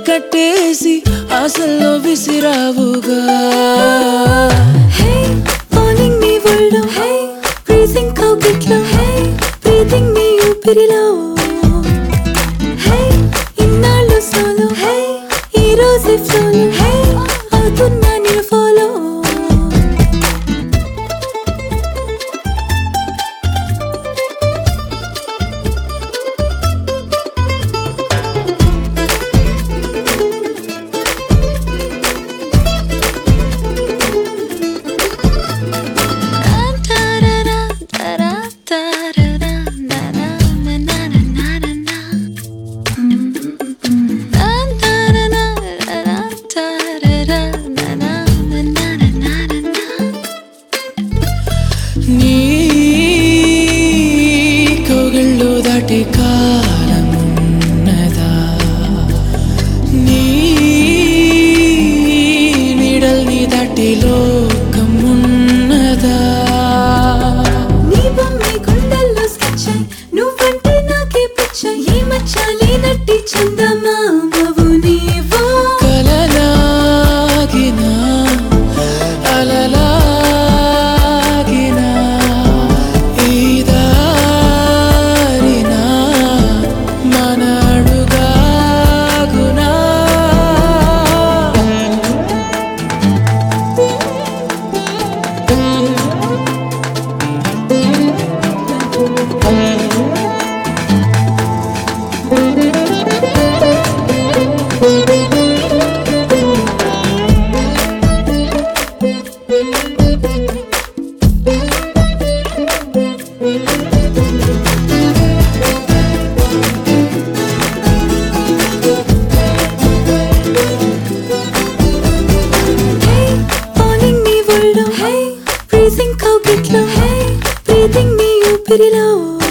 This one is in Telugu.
కట్టేసి ఆశల్లో విసిరావుగా Hey, falling నీ ఒళ్ళో Hey, freezing కౌగిట్లో Hey, breathing నీ ఊపిరిలో Hey, ఇన్నాళ్ళు solo Hey, ఈ రోజే solo Hey, అవుతున్నా నేను follow నీ కౌగిళ్ళు దాటి కాలం ఉన్నదా నీ నీడల్ని దాటి లోకం ఉన్నదా నీ బొమ్మే గుండెల్లో స్కెచ్ నువ్వంటే నాకే పిచ్చ ఈ మచ్చ లేనట్టి చందమామవు నీవో కలలాగినా అలలాగినా ఈ దారినా మన అడుగాగునా Hey, falling నీ ఒళ్ళో Hey, freezing కౌగిట్లో Hey, breathing నీ ఊపిరిలో